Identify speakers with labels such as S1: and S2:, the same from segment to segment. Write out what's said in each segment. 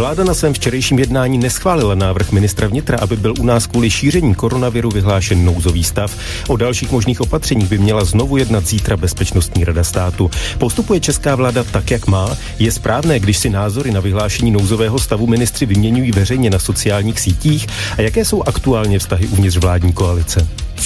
S1: Vláda na svém včerejším jednání neschválila návrh ministra vnitra, aby byl u nás kvůli šíření koronaviru vyhlášen nouzový stav. O dalších možných opatřeních by měla znovu jednat zítra Bezpečnostní rada státu. Postupuje česká vláda tak, jak má? Je správné, když si názory na vyhlášení nouzového stavu ministři vyměňují veřejně na sociálních sítích? A jaké jsou aktuálně vztahy uvnitř vládní koalice?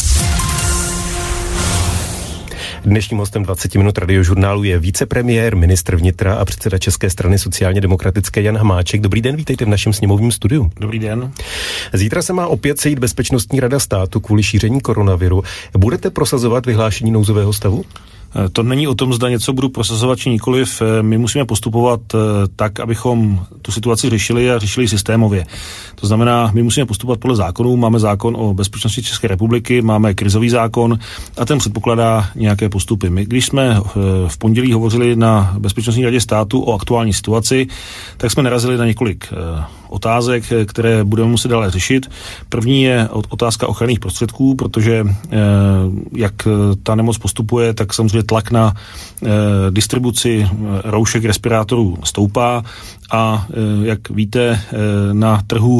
S1: Dnešním hostem 20 minut radiožurnálu je vicepremiér, ministr vnitra a předseda České strany sociálně demokratické Jan Hamáček. Dobrý den, vítejte v našem sněmovním studiu.
S2: Dobrý den.
S1: Zítra se má opět sejít Bezpečnostní rada státu kvůli šíření koronaviru. Budete prosazovat vyhlášení nouzového stavu?
S2: To není o tom, zda něco budu prosazovat či nikoliv. My musíme postupovat tak, abychom tu situaci řešili a řešili systémově. To znamená, my musíme postupovat podle zákonů. Máme zákon o bezpečnosti České republiky, máme krizový zákon a ten předpokládá nějaké postupy. My, když jsme v pondělí hovořili na Bezpečnostní radě státu o aktuální situaci, tak jsme narazili na několik otázek, které budeme muset dále řešit. První je otázka ochranných prostředků, protože jak ta nemoc postupuje, tak samozřejmě tlak na distribuci roušek, respirátorů stoupá a jak víte, na trhu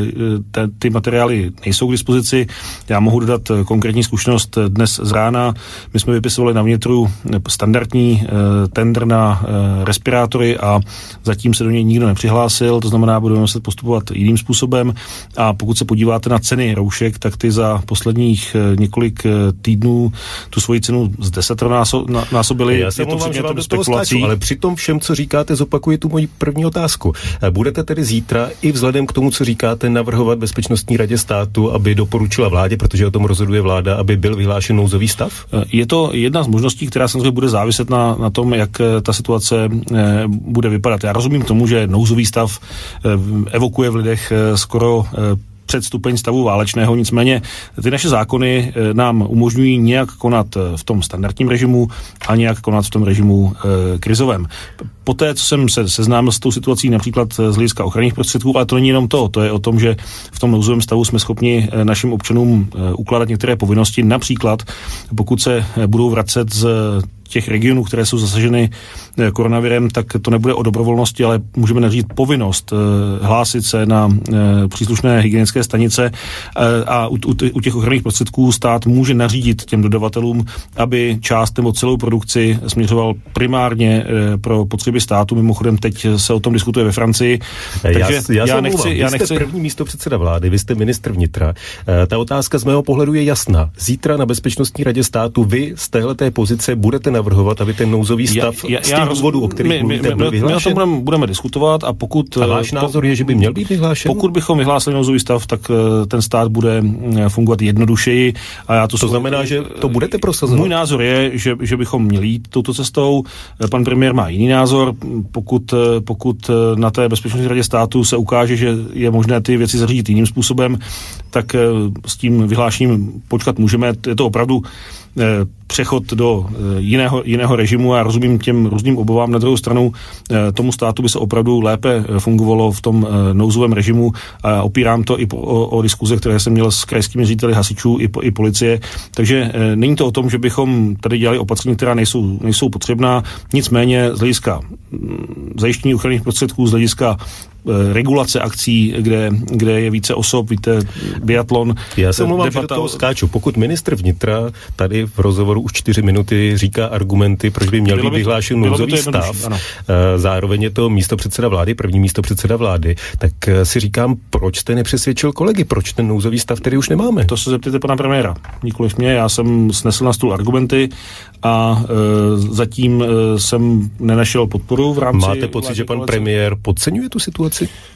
S2: ty materiály nejsou k dispozici. Já mohu dodat konkrétní zkušenost dnes z rána. My jsme vypisovali na vnitru standardní tender na respirátory a zatím se do něj nikdo nepřihlásil, to znamená, budeme muset postupovat jiným způsobem a pokud se podíváte na ceny roušek, tak ty za posledních několik týdnů tu svoji cenu z 10násobily.
S1: Já se omlouvám, že vám do toho skáču, ale při tom všem, co říkáte, zopakuji tu moji první otázku. Budete tedy zítra i vzhledem k tomu, co říkáte, navrhovat Bezpečnostní radě státu, aby doporučila vládě, protože o tom rozhoduje vláda, aby byl vyhlášen nouzový stav?
S2: Je to jedna z možností, která samozřejmě bude záviset na tom, jak ta situace bude vypadat. Já rozumím tomu, že nouzový stav evokuje v lidech skoro předstupeň stavu válečného, nicméně ty naše zákony nám umožňují nějak konat v tom standardním režimu a nějak konat v tom režimu krizovém. Poté, co jsem se seznámil s tou situací například z hlediska ochranných prostředků, ale to není jenom to je o tom, že v tom nouzovém stavu jsme schopni našim občanům ukládat některé povinnosti, například pokud se budou vracet z těch regionů, které jsou zasaženy koronavirem, tak to nebude o dobrovolnosti, ale můžeme nařídit povinnost hlásit se na příslušné hygienické stanice a u těch ochranných prostředků stát může nařídit těm dodavatelům, aby část nebo celou produkci směřoval primárně pro potřeby státu. Mimochodem teď se o tom diskutuje ve Francii.
S1: Takže já nechci první místopředseda vlády, vy jste ministr vnitra. Ta otázka z mého pohledu je jasná. Zítra na Bezpečnostní radě státu vy z téhleté pozice budete navrhovat, aby ten nouzový stav z těch důvodů, o kterých mluvíte, byl vyhlášen?
S2: My o tom budeme diskutovat a pokud...
S1: A váš názor je, že by měl být vyhlášen?
S2: Pokud bychom vyhlásili nouzový stav, tak ten stát bude fungovat jednodušeji. A já
S1: to znamená, že to budete prosazovat?
S2: Můj názor je, že bychom měli jít touto cestou. Pan premiér má jiný názor. Pokud na té Bezpečnostní radě státu se ukáže, že je možné ty věci zařídit jiným způsobem, tak s tím vyhlášením počkat můžeme. Je to opravdu přechod do jiného režimu a rozumím těm různým obavám. Na druhou stranu tomu státu by se opravdu lépe fungovalo v tom nouzovém režimu a opírám to i o diskuze, které jsem měl s krajskými řediteli hasičů i policie. Takže není to o tom, že bychom tady dělali opatření, která nejsou potřebná. Nicméně z hlediska zajištění ochranných prostředků, z hlediska regulace akcí, kde je více osob, víte, biatlon.
S1: Já se omlouvám, že do toho skáču. Pokud ministr vnitra tady v rozhovoru už 4 minuty říká argumenty, proč by měl být vyhlášen nouzový stav, zároveň je to místopředseda vlády, první místopředseda vlády, tak si říkám, proč jste nepřesvědčil kolegy, proč ten nouzový stav tady už nemáme?
S2: To se zeptejte pana premiéra, nikoliv mě, já jsem snesl na stůl argumenty a zatím jsem nenašel podporu v rámci...
S1: Máte pocit, že pan premiér podceňuje tu situaci?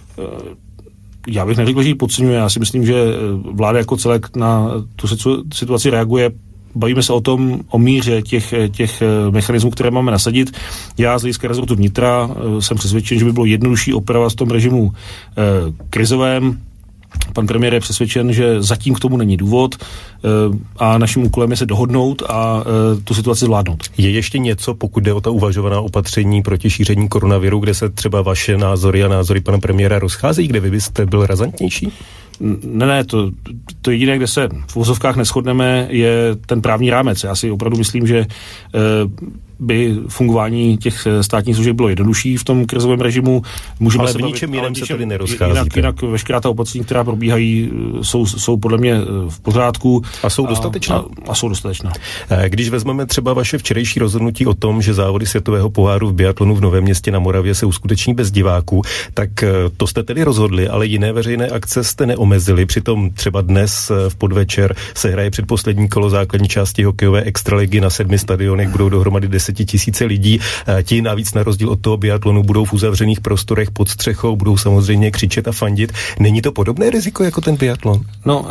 S2: Já bych neřekl, že ji podceňuje. Já si myslím, že vláda jako celek na tu situaci reaguje. Bavíme se o míře těch mechanismů, které máme nasadit. Já z hlediska rezortu vnitra jsem přesvědčen, že by bylo jednodušší operovat v tom režimu krizovém. Pan premiér je přesvědčen, že zatím k tomu není důvod a naším úkolem je se dohodnout a tu situaci zvládnout.
S1: Je ještě něco, pokud jde o ta uvažovaná opatření proti šíření koronaviru, kde se třeba vaše názory a názory pana premiéra rozcházejí, kde vy byste byl razantnější?
S2: Ne, to jediné, kde se v uvozovkách neshodneme, je ten právní rámec. Já si opravdu myslím, že by fungování těch státních služeb bylo jednodušší v tom krizovém režimu.
S1: Můžeme ale v ničem jiném se tady nerozcházíte.
S2: Jinak veškerá ta opatření, která probíhají, jsou podle mě v pořádku.
S1: A jsou dostatečná?
S2: A jsou dostatečná.
S1: Když vezmeme třeba vaše včerejší rozhodnutí o tom, že závody světového poháru v biatlonu v Novém Městě na Moravě se uskuteční bez diváků, tak to jste tedy rozhodli, ale jiné veřejné akce jste neomezili. Přitom třeba dnes v podvečer se hraje předposlední kolo základní části hokejové extraligy na 7 stadionech, budou dohromady 10 000 lidí. Ti navíc na rozdíl od toho biatlonu budou v uzavřených prostorech pod střechou, budou samozřejmě křičet a fandit. Není to podobné riziko jako ten biatlon?
S2: No,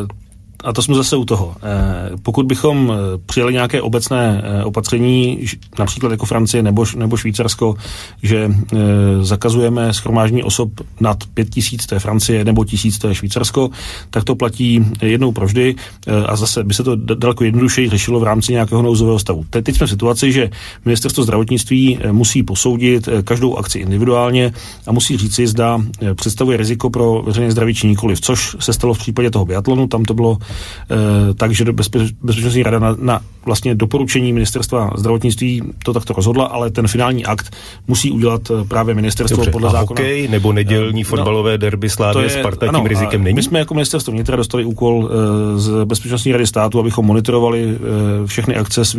S2: a to jsme zase u toho. Pokud bychom přijali nějaké obecné opatření, například jako Francie nebo Švýcarsko, že zakazujeme shromáždění osob nad 5 000, to je Francie, nebo 1000, to je Švýcarsko, tak to platí jednou provždy a zase by se to daleko jednodušeji řešilo v rámci nějakého nouzového stavu. Teď jsme v situaci, že Ministerstvo zdravotnictví musí posoudit každou akci individuálně a musí říci, zda představuje riziko pro veřejné zdraví či nikoliv, což se stalo v případě toho biatlonu, tam to bylo takže Bezpečnostní rada na vlastně doporučení Ministerstva zdravotnictví to takto rozhodla, ale ten finální akt musí udělat právě ministerstvo. Dobře, podle zákona.
S1: Hokej nebo nedělní fotbalové derby Slavie Sparta tím rizikem není?
S2: My jsme jako Ministerstvo vnitra dostali úkol z Bezpečnostní rady státu, abychom monitorovali všechny akce s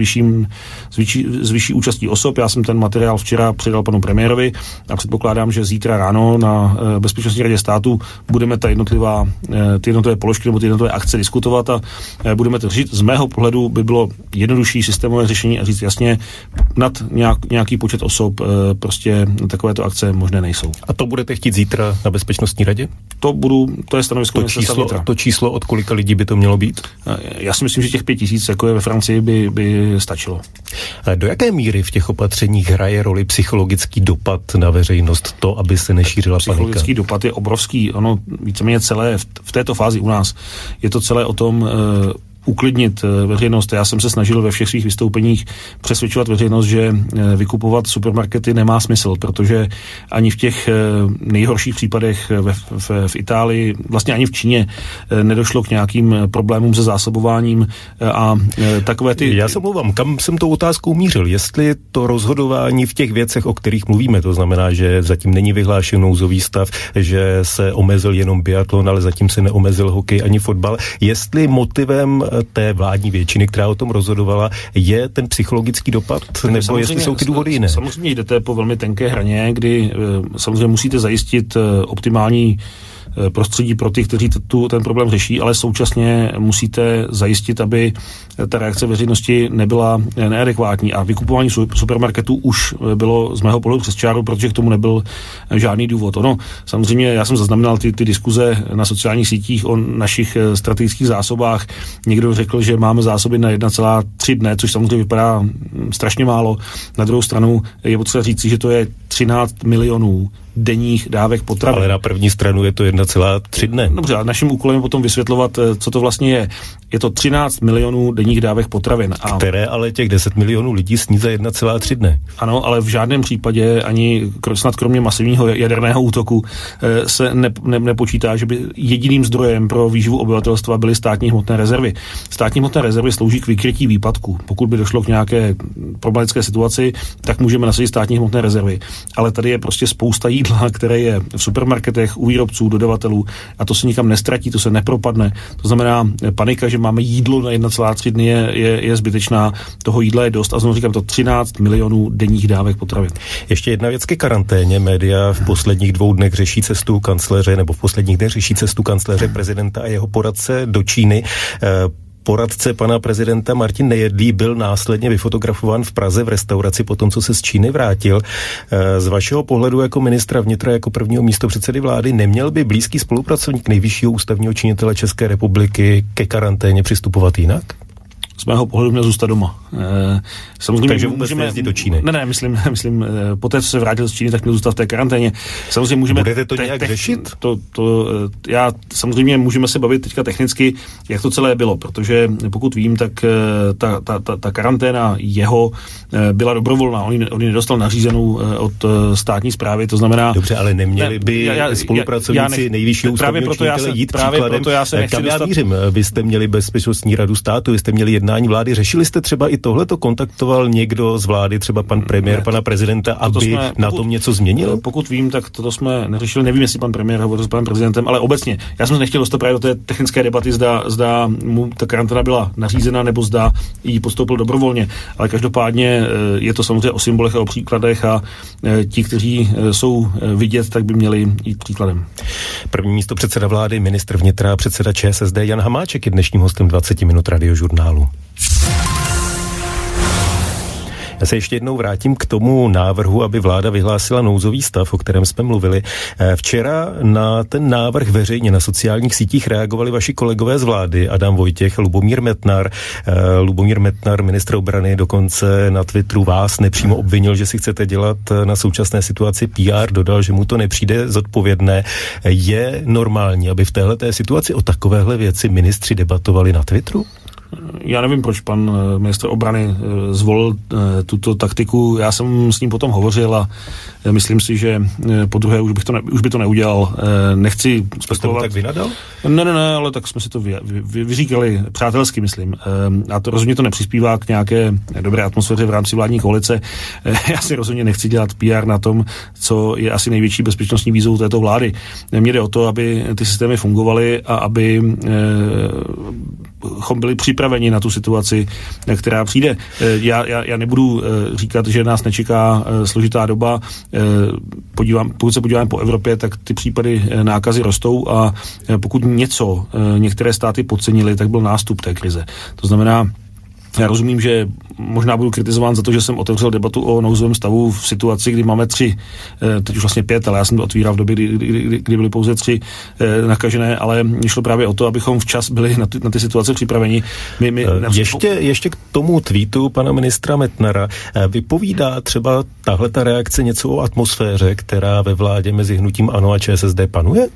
S2: vyšší účastí osob. Já jsem ten materiál včera předal panu premiérovi a předpokládám, že zítra ráno na Bezpečnostní radě státu budeme ty jednotlivé položky nebo ty jednotlivé akce diskutovat a budeme to řešit. Z mého pohledu by bylo jednodušší systémové řešení a říct jasně, nad nějaký počet osob prostě takovéto akce možné nejsou.
S1: A to budete chtít zítra na Bezpečnostní radě?
S2: To je stanovisko Ministerstva vnitra.
S1: To číslo, od kolika lidí by to mělo být?
S2: Já si myslím, že těch 5 000, jako je ve Francii, by stačilo.
S1: Do jaké míry v těch opatřeních hraje roli psychologický dopad na veřejnost, to, aby se nešířila panika?
S2: Psychologický dopad je obrovský. Ono víceméně celé v této fázi u nás je to celé o tom uklidnit veřejnost. Já jsem se snažil ve všech svých vystoupeních přesvědčovat veřejnost, že vykupovat supermarkety nemá smysl, protože ani v těch nejhorších případech v Itálii, vlastně ani v Číně nedošlo k nějakým problémům se zásobováním a takové ty...
S1: Já se omlouvám, kam jsem tou otázkou mířil? Jestli to rozhodování v těch věcech, o kterých mluvíme, to znamená, že zatím není vyhlášen nouzový stav, že se omezil jenom biatlon, ale zatím se neomezil hokej ani fotbal, jestli motivem té vládní většiny, která o tom rozhodovala, je ten psychologický dopad, nebo jestli jsou ty důvody jiné?
S2: Samozřejmě jdete po velmi tenké hraně, kdy samozřejmě musíte zajistit optimální prostředí pro ty, kteří ten problém řeší, ale současně musíte zajistit, aby ta reakce veřejnosti nebyla neadekvátní a vykupování supermarketů už bylo z mého pohledu přes čáru, protože k tomu nebyl žádný důvod. Ono, samozřejmě já jsem zaznamenal ty diskuze na sociálních sítích o našich strategických zásobách. Někdo řekl, že máme zásoby na 1,3 dne, což samozřejmě vypadá strašně málo. Na druhou stranu je potřeba říci, že to je 13 milionů denních dávek potravin.
S1: Ale na první stranu je to 1,3 dne.
S2: Dobře, a naším úkolem je potom vysvětlovat, co to vlastně je. Je to 13 milionů denních dávek potravin.
S1: Které ale těch 10 milionů lidí sní za 1,3 dne.
S2: Ano, ale v žádném případě ani snad kromě masivního jaderného útoku se nepočítá, že by jediným zdrojem pro výživu obyvatelstva byly státní hmotné rezervy. Státní hmotné rezervy slouží k vykrytí výpadku. Pokud by došlo k nějaké problematické situaci, tak můžeme nasadit státní hmotné rezervy. Ale tady je prostě spousta jídla, které je v supermarketech, u výrobců, dodavatelů a to se nikam nestratí, to se nepropadne. To znamená, panika, že máme jídlo na 1,3 dny je zbytečná. Toho jídla je dost a znovu říkám, to 13 milionů denních dávek potravin.
S1: Ještě jedna věc ke karanténě. Média v posledních 2 dnech řeší cestu kancléře, nebo v posledních dnech řeší cestu kancléře prezidenta a jeho poradce do Číny. Poradce pana prezidenta Martin Nejedlý byl následně vyfotografován v Praze v restauraci po tom, co se z Číny vrátil. Z vašeho pohledu jako ministra vnitra, jako prvního místopředsedy vlády, neměl by blízký spolupracovník nejvyššího ústavního činitele České republiky ke karanténě přistupovat jinak?
S2: Z mého pohledu měl zůstat doma. Samozřejmě
S1: takže vůbec nejezdit do Číny.
S2: Ne, myslím, poté, co se vrátil z Číny, tak měl zůstat v té karanténě. Samozřejmě můžeme...
S1: Budete to nějak řešit?
S2: Já samozřejmě můžeme se bavit teďka technicky, jak to celé bylo, protože pokud vím, tak ta karanténa jeho byla dobrovolná. On ji nedostal nařízenou od státní správy, to znamená...
S1: Dobře, ale neměli by spolupracovníci nejvyššího ústavního činitele jít příkladem.
S2: Proto já se nechci
S1: dostat... Vy jste měli Bezpečnostní radu státu, vy jste měli jednání vlády. Řešili jste třeba i tohleto? Kontaktoval někdo z vlády, třeba pan premiér, pana prezidenta, aby na tom něco změnil?
S2: Pokud vím, tak toto jsme neřešili. Nevím, jestli pan premiér hovořil s panem prezidentem, ale obecně. Já jsem se nechtěl dostat právě do té technické debaty, zda mu ta karanténa byla nařízena, nebo zda jí podstoupil dobrovolně. Ale každopádně je to samozřejmě o symbolech a o příkladech a ti, kteří jsou vidět, tak by měli jít příkladem.
S1: První místopředseda vlády, ministr vnitra a předseda ČSSD Jan Hamáček je dnešním hostem 20 minut Radiožurnálu. Já se ještě jednou vrátím k tomu návrhu, aby vláda vyhlásila nouzový stav, o kterém jsme mluvili. Včera na ten návrh veřejně na sociálních sítích reagovali vaši kolegové z vlády, Adam Vojtěch, Lubomír Metnar. Lubomír Metnar, ministr obrany, dokonce na Twitteru vás nepřímo obvinil, že si chcete dělat na současné situaci PR, dodal, že mu to nepřijde zodpovědné. Je normální, aby v téhleté situaci o takovéhle věci ministři debatovali na Twitteru?
S2: Já nevím, proč pan ministr obrany zvolil tuto taktiku. Já jsem s ním potom hovořil a myslím si, že po druhé už by to neudělal. Nechci spekulovat.
S1: Tak vynadal?
S2: Ne, ale tak jsme si to vyříkali přátelsky, myslím. A to rozhodně to nepřispívá k nějaké dobré atmosféře v rámci vládní koalice. Já si rozhodně nechci dělat PR na tom, co je asi největší bezpečnostní výzvou této vlády. Mně jde o to, aby ty systémy fungovaly a aby byli připraveni na tu situaci, která přijde. Já nebudu říkat, že nás nečeká složitá doba. Pokud se podíváme po Evropě, tak ty případy nákazy rostou a pokud některé státy podcenily, tak byl nástup té krize. To znamená, já rozumím, že možná budu kritizován za to, že jsem otevřel debatu o nouzovém stavu v situaci, kdy máme 3, teď už vlastně 5, ale já jsem to otvíral v době, kdy byly pouze 3 nakažené, ale šlo právě o to, abychom včas byli na ty situace připraveni.
S1: Ještě k tomu tweetu pana ministra Metnara. Vypovídá třeba tahle ta reakce něco o atmosféře, která ve vládě mezi hnutím ANO a ČSSD panuje?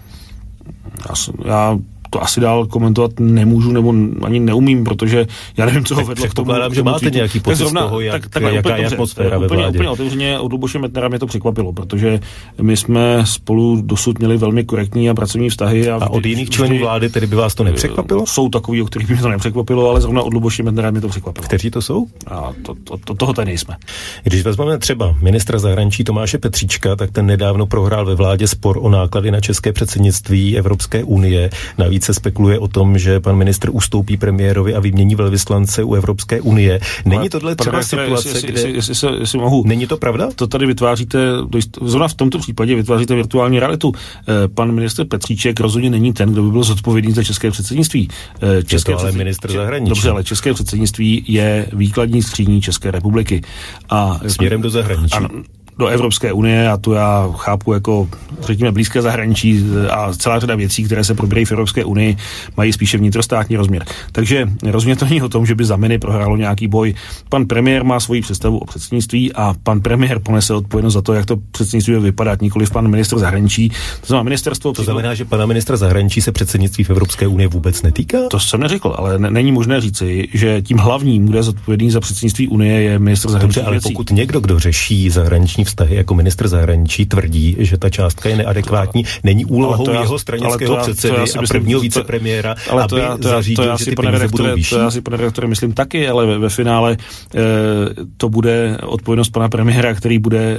S2: Já to asi dál komentovat nemůžu, nebo ani neumím, protože já nevím, co ho vedlo k tomu.
S1: Předpokládám, že máte nějaký pocit z toho, jaká je atmosféra ve vládě.
S2: Úplně otevřeně od Luboše Metnara mě to překvapilo, protože my jsme spolu dosud měli velmi korektní a pracovní vztahy.
S1: A od jiných členů vlády tedy by vás to nepřekvapilo?
S2: Jsou takový, o kterých by mě to nepřekvapilo, ale zrovna od Luboše Metnara mě to překvapilo.
S1: Kteří to jsou?
S2: A toho tady nejsme.
S1: Když vezmeme třeba ministra zahraničí Tomáše Petříčka, tak ten nedávno prohrál ve vládě spor o náklady na české předsednictví Evropské unie. Navíc se spekuluje o tom, že pan ministr ustoupí premiérovi a vymění velvyslance u Evropské unie. Není tohle třeba situace, kde...
S2: Jestli mohu...
S1: Není to pravda?
S2: To tady vytváříte, zrovna v tomto případě vytváříte virtuální realitu. Pan ministr Petříček rozhodně není ten, kdo by byl zodpovědný za české předsednictví.
S1: Ale ministr zahraničí.
S2: Dobře, ale české předsednictví je výkladní skříní České republiky. A
S1: směrem do zahraničí.
S2: Do Evropské unie, a to já chápu jako, řekněme, blízké zahraničí a celá řada věcí, které se probírají v Evropské unii, mají spíše vnitrostátní rozměr. Takže rozhodně to není o tom, že by za miny prohrálo nějaký boj. Pan premiér má svoji představu o předsednictví a pan premiér ponese odpovědnost za to, jak to předsednictví vypadá, nikoliv pan ministr zahraničí. To znamená ministerstvo.
S1: To znamená, že pana ministra zahraničí se předsednictví v Evropské unii vůbec netýká?
S2: To jsem neřekl, ale není možné říci, že tím hlavním, kdo je zodpovědný za předsednictví unie, je ministr zahraničí.
S1: Dobře, ale pokud někdo, kdo řeší zahraniční vztahy jako ministr zahraničí, tvrdí, že ta částka je neadekvátní, není úlohou jeho stranického předsedy a prvního vicepremiéra, aby zařídil, že ty peníze budou vyšší.
S2: To já si, pane redaktore, myslím taky, ale ve finále to bude odpovědnost pana premiéra, který bude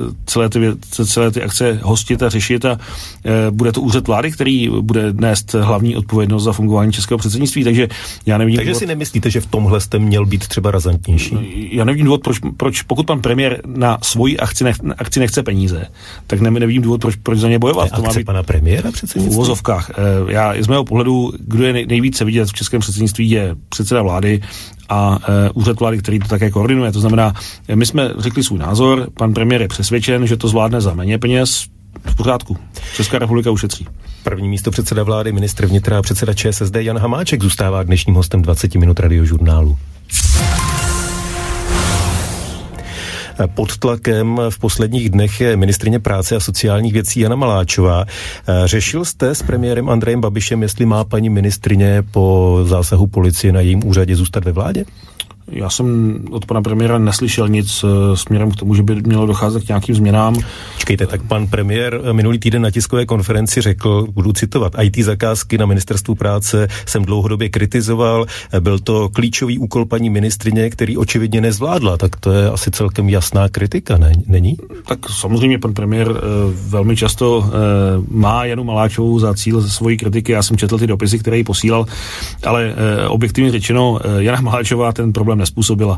S2: celé ty akce hostit a řešit a bude to úřad vlády, který bude nést hlavní odpovědnost za fungování českého předsednictví, takže já nevidím.
S1: Takže si nemyslíte, že v tomhle jste měl být třeba razantnější?
S2: Já nevidím důvod, proč pokud pan premiér na svoji akci nechce peníze, tak nevidím důvod, proč za ně bojovat.
S1: To má být pana premiéra předsednictví?
S2: V uvozovkách. Z mého pohledu, kdo je nejvíce vidět v českém předsednictví, je předseda vlády a úřad vlády, který to také koordinuje. To znamená, my jsme řekli svůj názor, pan premiér je přesvědčen, že to zvládne za méně peněz, v pořádku. Česká republika ušetří.
S1: První místopředseda vlády, ministr vnitra a předseda ČSSD Jan Hamáček zůstává dnešním hostem 20 minut Radiožurnálu. Pod tlakem v posledních dnech je ministryně práce a sociálních věcí Jana Maláčová. Řešil jste s premiérem Andrejem Babišem, jestli má paní ministryně po zásahu policie na jejím úřadě zůstat ve vládě?
S2: Já jsem od pana premiéra neslyšel nic směrem k tomu, že by mělo docházet k nějakým změnám.
S1: Počkejte, tak pan premiér minulý týden na tiskové konferenci řekl, budu citovat, IT zakázky na ministerstvu práce jsem dlouhodobě kritizoval, byl to klíčový úkol paní ministryně, který očividně nezvládla, tak to je asi celkem jasná kritika, ne? Není?
S2: Tak samozřejmě pan premiér velmi často má Janu Maláčovou za cíl ze svojí kritiky, já jsem četl ty dopisy, které jí posílal, ale objektivně řečeno, Jana Maláčová ten problém nezpůsobila.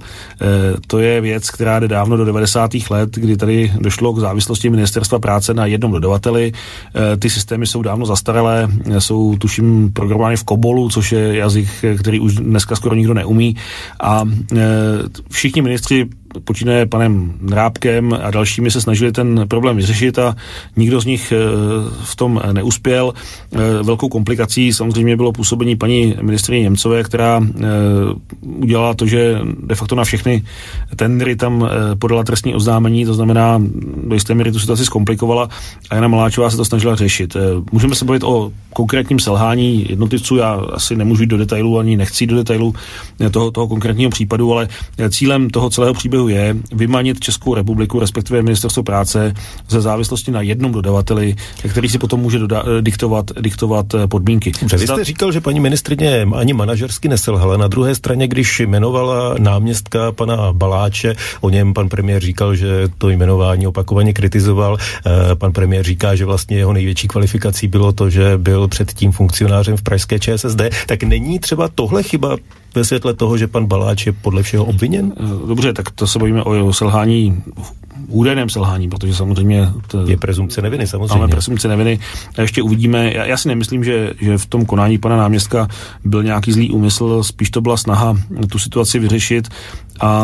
S2: To je věc, která jde dávno do 90. let, kdy tady došlo k závislosti ministerstva práce na jednom dodavateli. Ty systémy jsou dávno zastaralé, jsou tuším programovány v Kobolu, což je jazyk, který už dneska skoro nikdo neumí. A všichni ministři počínaje panem Drábkem a dalšími se snažili ten problém vyřešit a nikdo z nich v tom neuspěl. Velkou komplikací samozřejmě bylo působení paní ministryně Němcové, která udělala to, že de facto na všechny tendry tam podala trestní oznámení, to znamená, do jisté míry tu situaci zkomplikovala a Jana Maláčová se to snažila řešit. Můžeme se bavit o konkrétním selhání jednotlivců, já asi nemůžu jít do detailů, ani nechci do detailů toho konkrétního případu, ale cílem toho celého příběhu je vymanit Českou republiku, respektive ministerstvo práce, ze závislosti na jednom dodavateli, který si potom může diktovat podmínky.
S1: Vy jste říkal, že paní ministryně ani manažersky neselhala. Na druhé straně, když jmenovala náměstka pana Baláče, o něm pan premiér říkal, že to jmenování opakovaně kritizoval. Pan premiér říká, že vlastně jeho největší kvalifikací bylo to, že byl předtím funkcionářem v pražské ČSSD. Tak není třeba tohle chyba ve světle toho, že pan Baláč je podle všeho obviněn?
S2: Dobře, tak to se bavíme o selhání, údajném selhání, protože samozřejmě...
S1: Je presumpce neviny, samozřejmě.
S2: Máme presumpce neviny a ještě uvidíme. Já si nemyslím, že v tom konání pana náměstka byl nějaký zlý úmysl, spíš to byla snaha tu situaci vyřešit a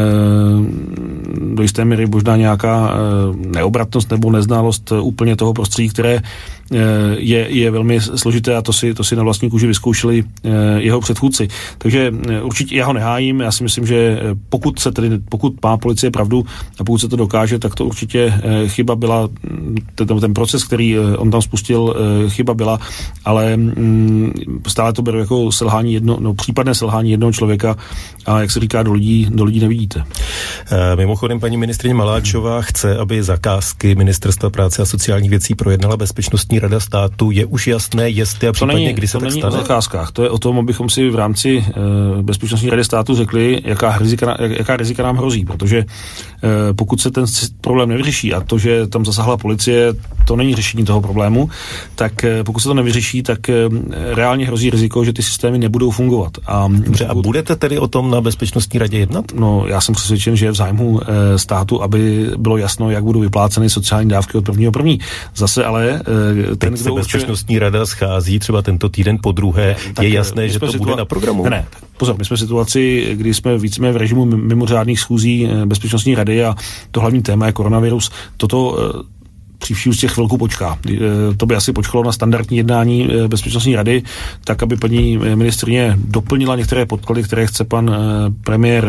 S2: do jisté míry možná nějaká neobratnost nebo neznalost úplně toho prostředí, které je velmi složité a to si na vlastní kůži vyzkoušeli jeho předchůdci. Takže určitě já ho nehájím, já si myslím, že pokud má policie pravdu a pokud se to dokáže, tak to určitě chyba byla, ten proces, který on tam spustil, chyba byla, ale stále to beru jako případné selhání jednoho člověka a jak se říká, do lidí nevidíte.
S1: Mimochodem paní ministryně Maláčová chce, aby zakázky Ministerstva práce a sociálních věcí projednala Bezpečnostní rada státu. Je už jasné, jestli a případně kdy se tak stane?
S2: To není o zakázkách, to je o tom, abychom si v rámci Bezpečnostní rady státu řekli, jaká rizika nám hrozí, protože pokud se ten problém nevyřeší a to, že tam zasáhla policie, to není řešení toho problému, tak pokud se to nevyřeší, tak reálně hrozí riziko, že ty systémy nebudou fungovat.
S1: Dobře, a budete tedy o tom na Bezpečnostní radě jednat?
S2: No, já jsem přesvědčen, že je v zájmu státu, aby bylo jasno, jak budou vypláceny sociální dávky od 1.1. Zase ale
S1: teď se Bezpečnostní rada schází třeba tento týden po druhé. Je jasné, že to bude na programu?
S2: Ne, pozor, my jsme v situaci, kdy jsme víceméně v režimu mimořádných schůzí Bezpečnostní rady a to hlavní téma je koronavirus. Toto při vší úctě chvilku počká. To by asi počkalo na standardní jednání Bezpečnostní rady, tak aby paní ministryně doplnila některé podklady, které chce pan premiér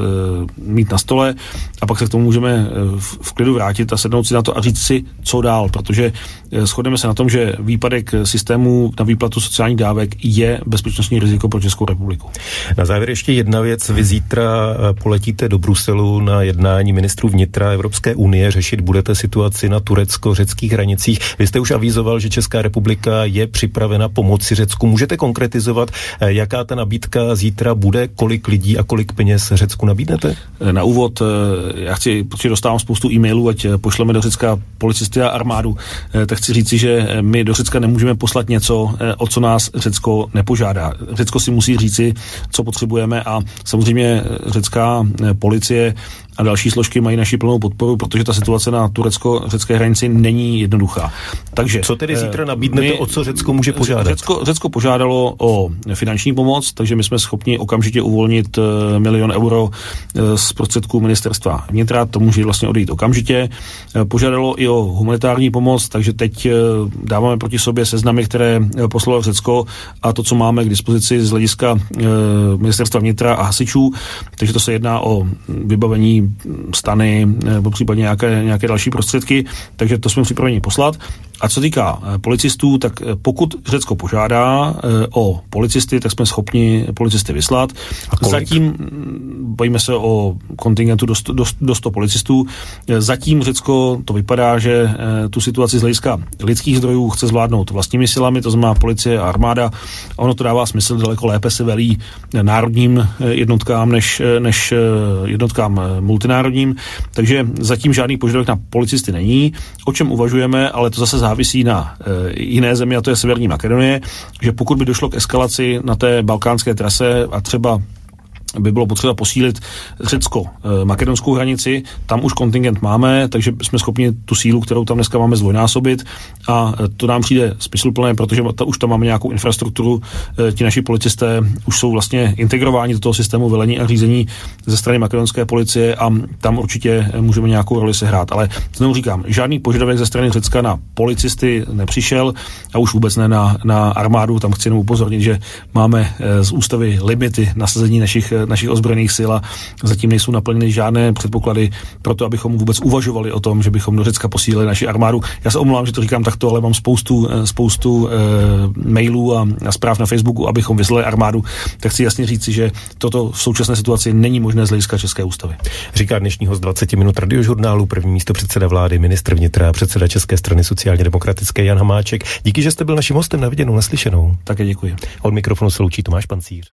S2: mít na stole a pak se k tomu můžeme v klidu vrátit a sednout si na to a říct si, co dál, protože shodneme se na tom, že výpadek systému na výplatu sociálních dávek je bezpečnostní riziko pro Českou republiku.
S1: Na závěr ještě jedna věc. Vy zítra poletíte do Bruselu na jednání ministrů vnitra Evropské unie. Řešit budete situaci na turecko-řeckých hranicích. Vy jste už avizoval, že Česká republika je připravena pomoci Řecku. Můžete konkretizovat, jaká ta nabídka zítra bude, kolik lidí a kolik peněz Řecku nabídnete?
S2: Na úvod, protože dostávám spoustu e-mailů, ať pošleme do Řecka policisty a armádu, tak chci říci, že my do Řecka nemůžeme poslat něco, o co nás Řecko nepožádá. Řecko si musí říci, co potřebujeme a samozřejmě řecká policie a další složky mají naši plnou podporu, protože ta situace na turecko-řecké hranici není jednoduchá. Takže
S1: co tedy zítra nabídnete, o co Řecko může požádat?
S2: Řecko požádalo o finanční pomoc, takže my jsme schopni okamžitě uvolnit 1 000 000 euro z prostředků ministerstva vnitra, to může vlastně odejít okamžitě. Požádalo i o humanitární pomoc, takže teď dáváme proti sobě seznamy, které poslalo Řecko a to, co máme k dispozici z hlediska ministerstva vnitra a hasičů, takže to se jedná o vybavení stany, nebo případně nějaké další prostředky, takže to jsme připraveni poslat. A co týká policistů, tak pokud Řecko požádá o policisty, tak jsme schopni policisty vyslat. Zatím bojíme se o kontingentu do 100 policistů. Zatím Řecko to vypadá, že tu situaci z hlediska lidských zdrojů chce zvládnout vlastními silami, to znamená policie a armáda. Ono to dává smysl, daleko lépe se velí národním jednotkám než jednotkám multinárodním. Takže zatím žádný požadavek na policisty není. O čem uvažujeme, ale to zase závisí na jiné zemi, a to je Severní Makedonie, že pokud by došlo k eskalaci na té balkánské trase a třeba by bylo potřeba posílit řecko-makedonskou hranici, tam už kontingent máme, takže jsme schopni tu sílu, kterou tam dneska máme, zdvojnásobit a to nám přijde smysluplné, protože už tam máme nějakou infrastrukturu, ti naši policisté už jsou vlastně integrováni do toho systému velení a řízení ze strany makedonské policie a tam určitě můžeme nějakou roli sehrát. Ale znovu říkám, žádný požadavek ze strany Řecka na policisty nepřišel a už vůbec ne na armádu, tam chci jenom upozornit, že máme z ústavy limity nasazení našich ozbrojených sil a zatím nejsou naplněny žádné předpoklady pro to, abychom vůbec uvažovali o tom, že bychom do Řecka posílili naši armádu. Já se omlouvám, že to říkám takto, ale mám spoustu mailů a zpráv na Facebooku, abychom vyslali armádu. Tak chci jasně říci, že toto v současné situaci není možné z hlediska České ústavy.
S1: Říká dnešní host 20 minut radiožurnálu, první místopředseda vlády, ministr vnitra a předseda České strany sociálně demokratické Jan Hamáček. Díky, že jste byl naším hostem, na viděnou, naslyšenou.
S2: Také děkuji.
S1: Od mikrofonu se loučí Tomáš Pancíř.